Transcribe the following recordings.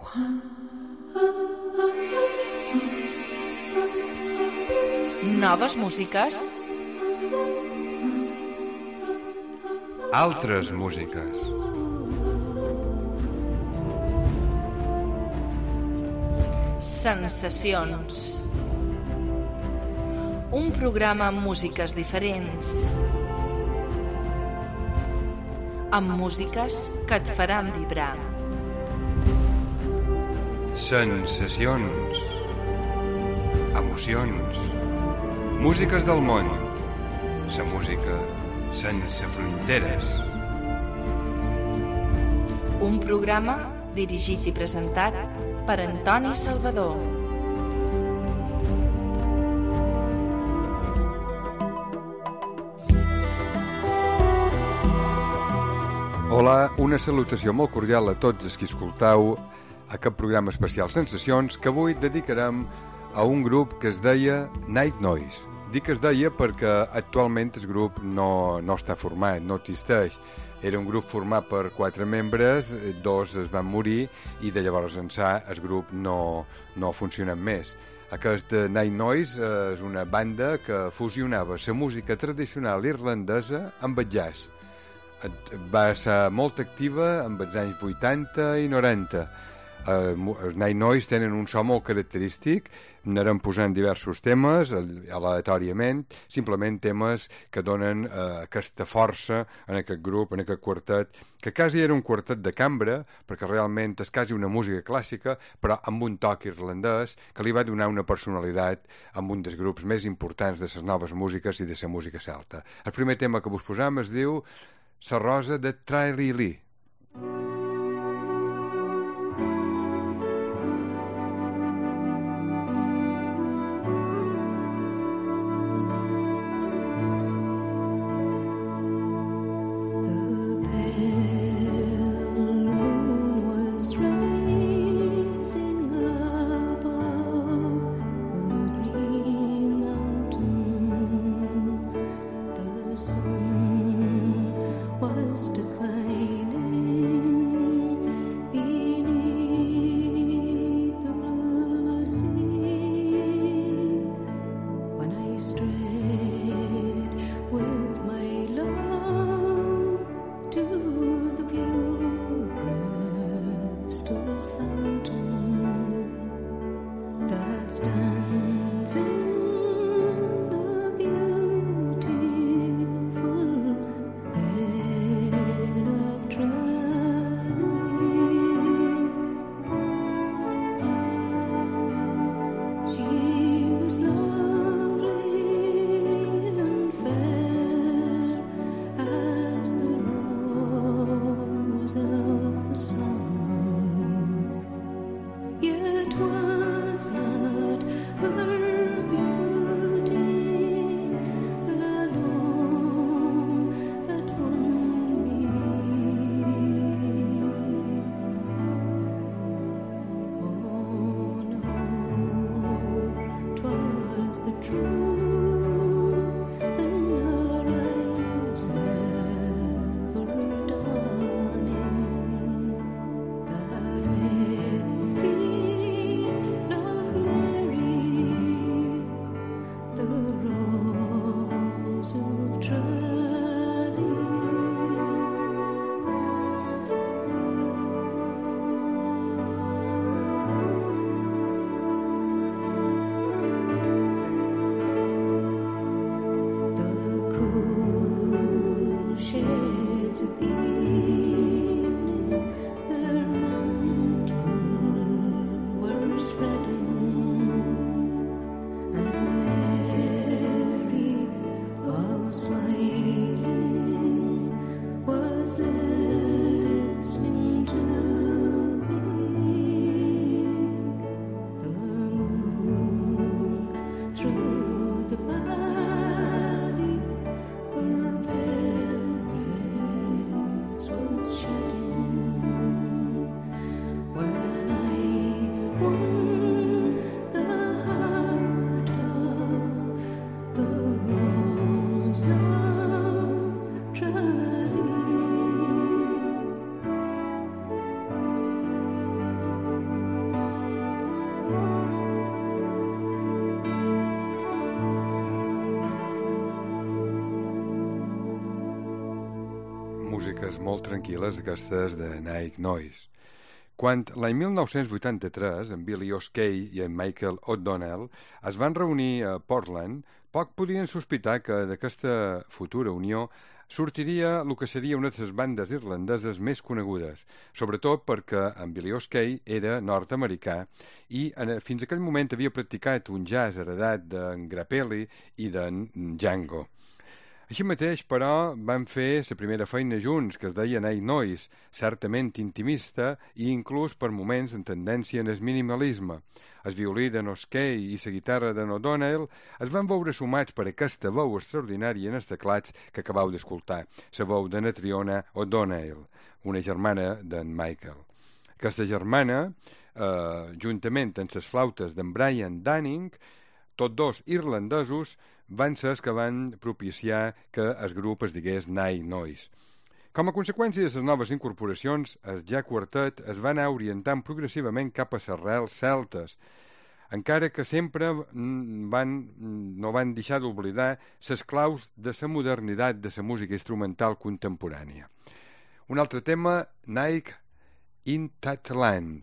Noves músiques. Altres músiques. Sensacions. Un programa amb músiques diferents. Amb músiques que et faran vibrar. Sensacions. Emocions. Músiques del món. La música sense fronteres. Un programa dirigit i presentat per Antoni Salvador. Hola, una salutació molt cordial a tots els que escoltau aquest programa especial Sensacions que avui dedicarem a un grup que es deia Night Noise. Dic que es deia perquè actualment el grup no està format, no existeix. Era un grup format per 4 membres, 2 es van morir i de llavors ençà el grup no ha funcionat més. Aquest Night Noise és una banda que fusionava la música tradicional irlandesa amb el jazz. Va ser molt activa en els anys 80 i 90. Els Night Noise tenen un so molt característic, anarem posant diversos temes aleatòriament, simplement temes que donen aquesta força en aquest grup, en aquest quartet, que quasi era un quartet de cambra, perquè realment és quasi una música clàssica, però amb un toc irlandès que li va donar una personalitat amb un dels grups més importants de les noves músiques i de la música celta. El primer tema que vos posam es diu La Rosa de Tralee. Declining. músiques molt tranquil·les, aquestes de Night Noise. Quan l'any 1983 en Billy O'Skay i en Michael O'Donnell es van reunir a Portland, poc podien sospitar que d'aquesta futura unió sortiria el que seria una de les bandes irlandeses més conegudes, sobretot perquè en Billy O'Skay era nord-americà i fins a aquell moment havia practicat un jazz heredat d'en Grappelli i d'en Django. Així mateix, però, van fer la primera feina junts, que es deia Night Noise, certament intimista i inclús per moments en tendència en el minimalisme. El violí de O'Skay i la guitarra de O'Donnell es van veure sumats per aquesta veu extraordinària en els teclats que acabeu d'escoltar, la veu de Triona O'Donnell, una germana d'en Michael. Aquesta germana, juntament amb les flautes d'en Brian Dunning, tots dos irlandesos, van ser els que van propiciar que el grup es digués Night Noise. Com a conseqüència de les noves incorporacions, el ja quartet es va anar orientant progressivament cap a les arrels celtes, encara que sempre no van deixar d'oblidar les claus de la modernitat de la música instrumental contemporània. Un altre tema, Night in That Land.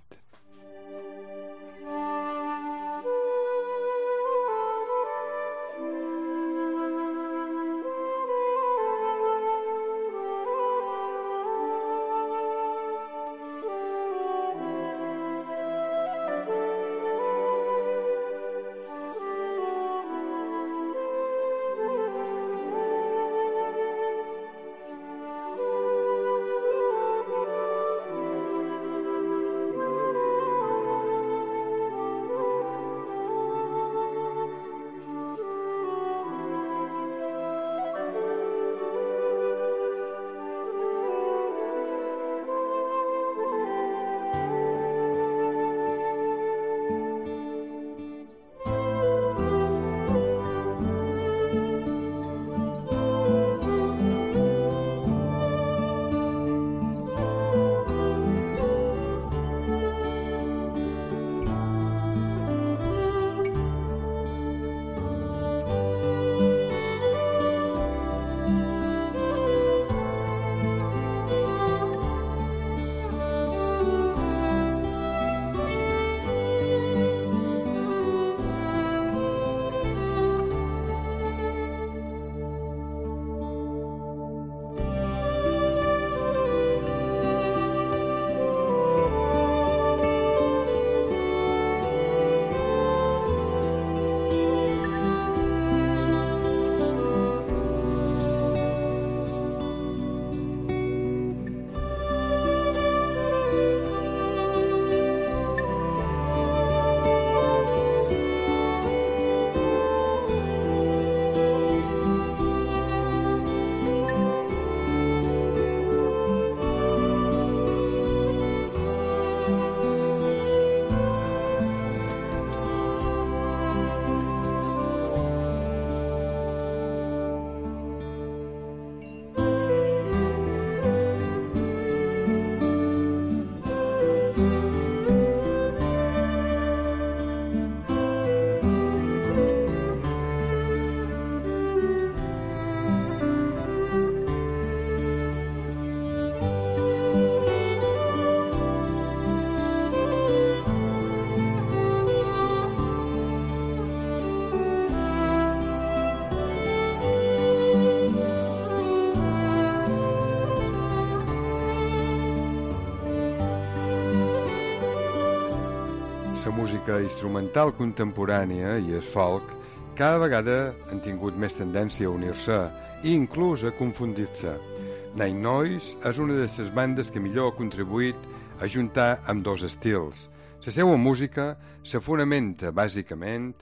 La música instrumental contemporània i el folk cada vegada han tingut més tendència a unir-se i inclús a confundir-se. Night Noise és una de les bandes que millor ha contribuït a juntar amb dos estils. La seva música se fonamenta bàsicament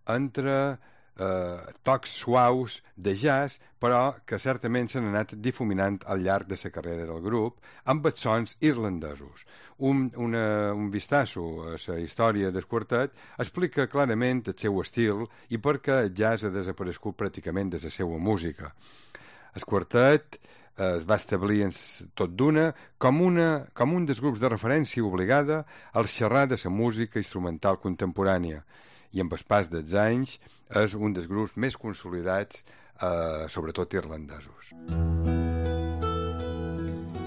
entre tocs suaus de jazz, però que certament s'han anat difuminant al llarg de la carrera del grup amb els sons irlandesos. Un vistazo a la història del quartet explica clarament el seu estil i per què el jazz ha desaparegut pràcticament de la seva música. El quartet es va establir tot d'una com un dels grups de referència obligada al xerrar de la música instrumental contemporània i amb el pas dels anys és un dels grups més consolidats, sobretot irlandesos.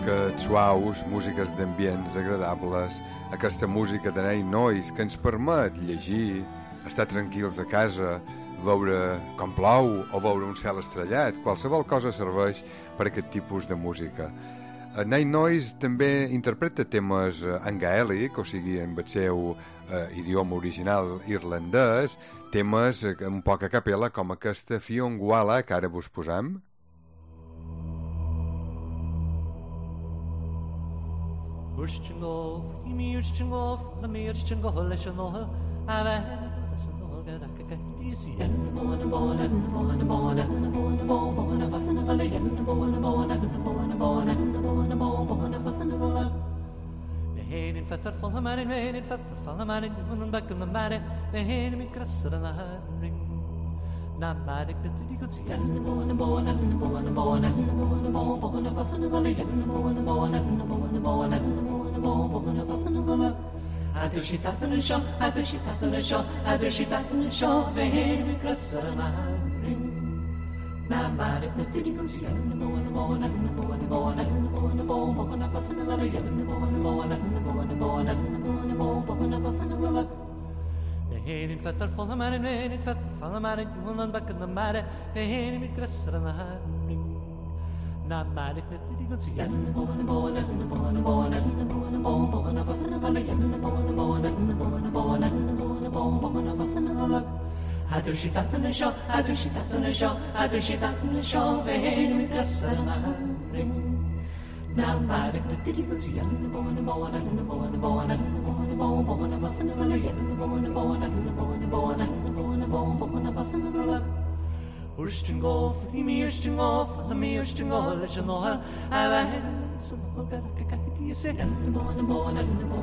aquests suaus, músiques d'ambients agradables, aquesta música de Night Noise que ens permet llegir, estar tranquils a casa, veure com plou o veure un cel estrellat. Qualsevol cosa serveix per aquest tipus de música. Night Noise també interpreta temes en gaèlic, o sigui, en el seu idioma original irlandès, temes un poc a capella com aquesta Fionnghuala que ara vos posam. Heen in vetter van de mannen, heen in vetter van de mannen, en bakken de mannen, heen in krasser en haring. Na maar ik met die goed zien. Adricitat en això, adricitat en això, adricitat en això, heen in krasser en haring. Na maar ik met die goed zien. Heen in vetter van de mannen, heen in vetter van de mannen, en bakken de mannen, heen in krasser en haring. Na maar ik met die goed zien. Adricitat en això, adricitat en això, adricitat en això, heen in krasser en haring. Na maar ik met die goed zien. Ursten golf, die meersten golf, de meersten golf is nog een wij zijn nog een kijk die is in de bonen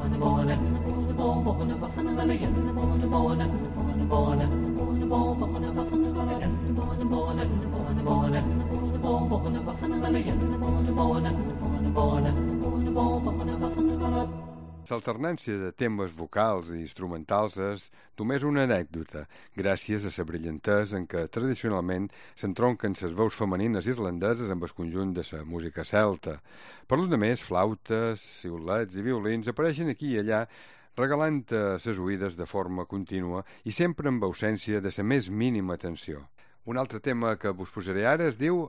L'alternància de temes vocals i instrumentals és només una anècdota, gràcies a la brillantesa en què tradicionalment s'entronquen les veus femenines irlandeses amb el conjunt de la música celta. Per lo demés, flautes, xiulets i violins apareixen aquí i allà regalant ses oïdes de forma contínua i sempre amb ausència de la més mínima atenció. Un altre tema que vos posaré ara es diu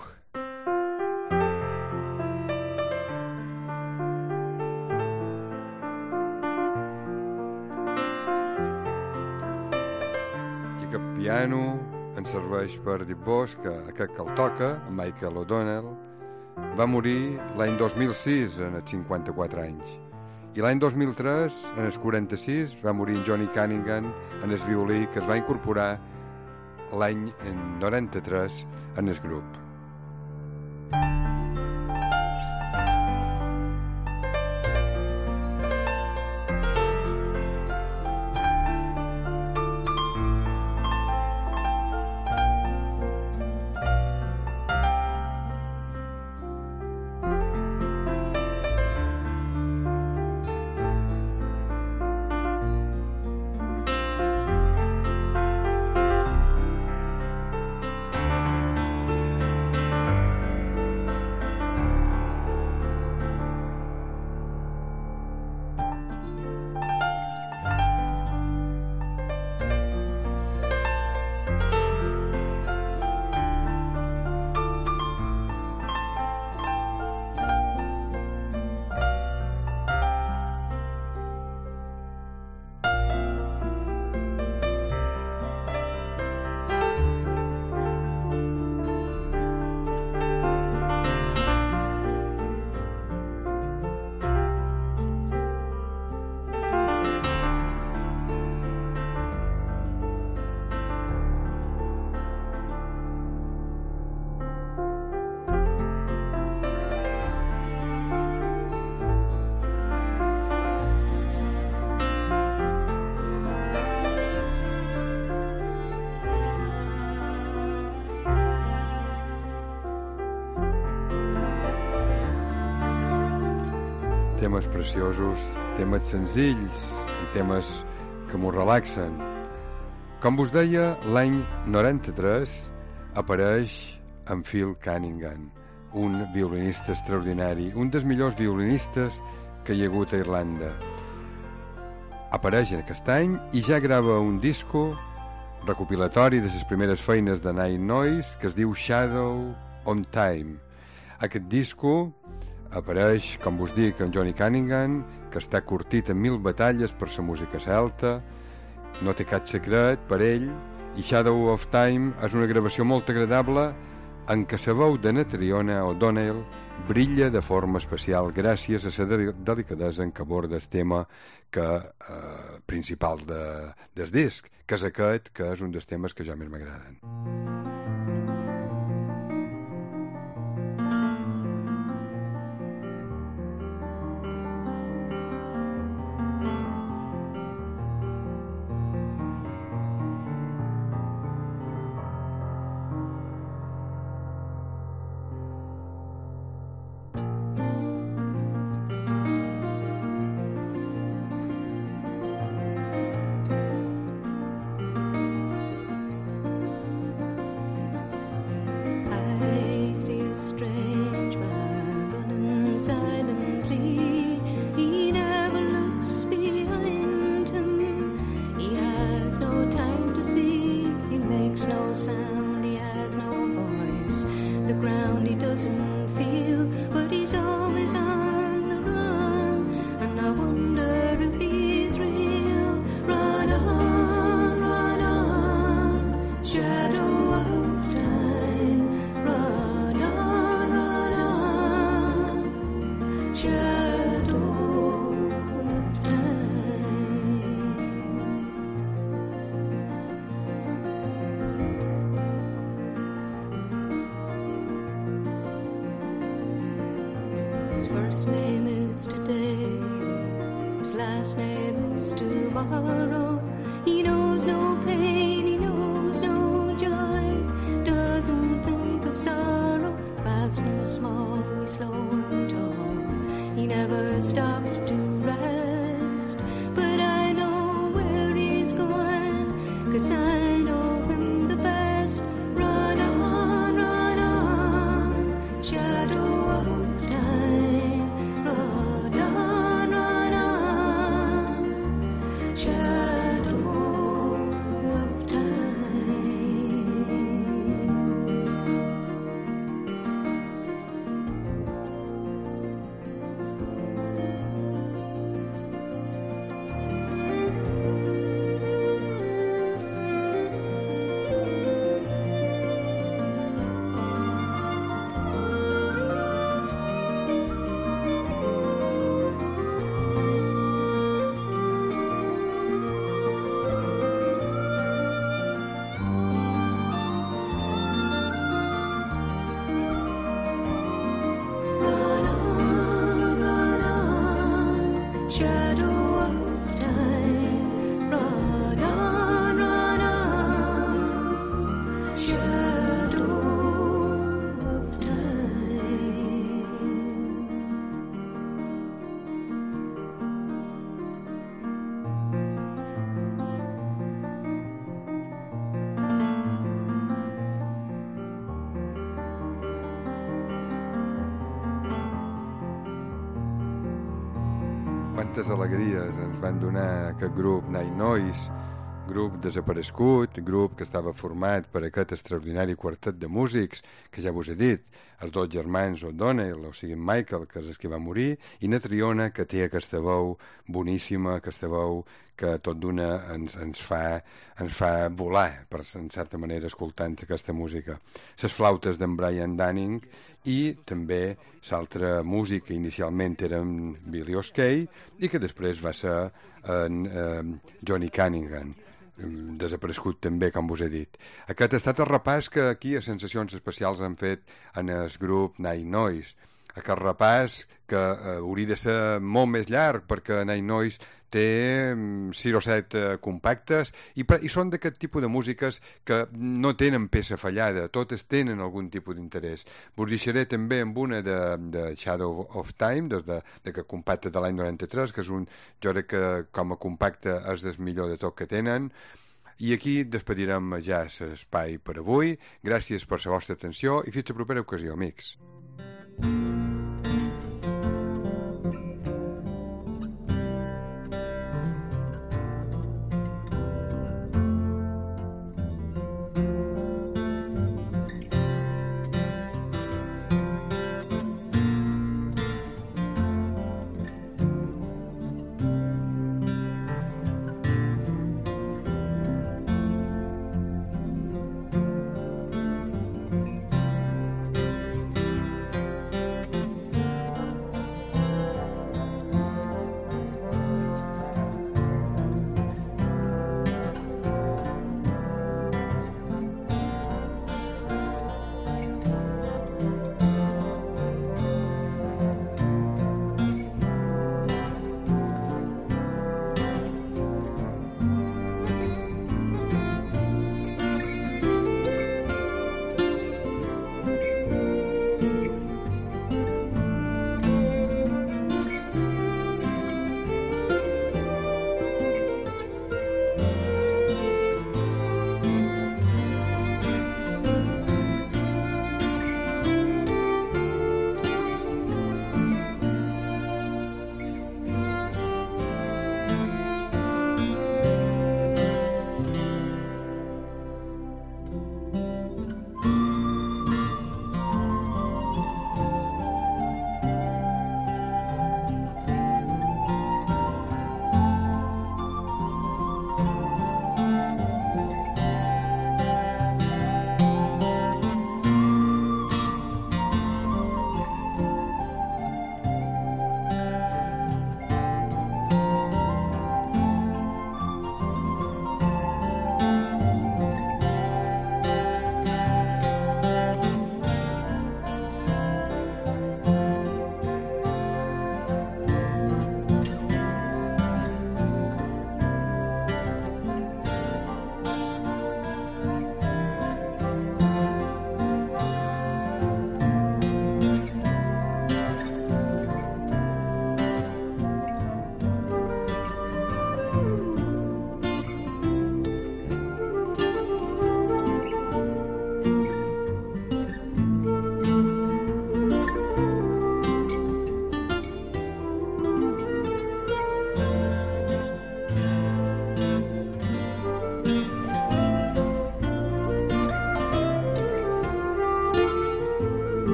piano ens serveix per dir-vos que aquest que el toca, Michael O'Donnell, va morir l'any 2006 en els 54 anys. I l'any 2003, en els 46, va morir Johnny Cunningham en el violí que es va incorporar l'any 93 en el grup. Temes preciosos, temes senzills i temes que m'ho relaxen. Com vos deia, l'any 93 apareix en Phil Cunningham. un violinista extraordinari, un dels millors violinistes que hi ha hagut a Irlanda. Apareix en aquest any i ja grava un disco recopilatori de les primeres feines de Night Noise que es diu Shadow on Time. Aquest disco apareix, com vos dic, en Johnny Cunningham, que està curtit en 1000 batalles per la música celta, no té cap secret per ell, i Shadow of Time és una gravació molt agradable en què la veu de Natriona O'Donnell brilla de forma especial gràcies a la delicadesa en què aborda el tema principal del disc, que és aquest, que és un dels temes que jo més m'agraden. First name is today, his last name is tomorrow. He knows no pain, he knows no joy, doesn't think of sorrow, fast and small, he's slow and tall. He never stops to rest, but I know where he's going, 'cause I know him the best. Run on, shadow of time. Run on, shadow of time. Quantes alegries ens van donar aquest grup Night Noise, grup desaparegut, grup que estava format per aquest extraordinari quartet de músics, que ja vos he dit, els dos germans O'Donnell, o sigui Michael, que és el que va morir, i Natriona, que té aquesta veu boníssima, aquesta veu que tot d'una ens fa volar, per en certa manera, escoltant aquesta música. Les flautes d'en Brian Dunning i també l'altre músic que inicialment era en Billy O'Skay i que després va ser en Johnny Cunningham, desaparegut també, com vos he dit. Aquest ha estat el repàs que aquí a Sensacions Especials han fet en el grup Night Noise. Aquest repàs que hauria de ser molt més llarg perquè Night Noise té 6 o 7 compactes i són d'aquest tipus de músiques que no tenen peça fallada, totes tenen algun tipus d'interès. Vos deixaré també amb una de Shadow of Time, d'aquest compacte de l'any 93, que és jo crec que com a compacte és el millor de tot que tenen. I aquí despedirem ja l'espai per avui. Gràcies per la vostra atenció i fins a la propera ocasió, amics.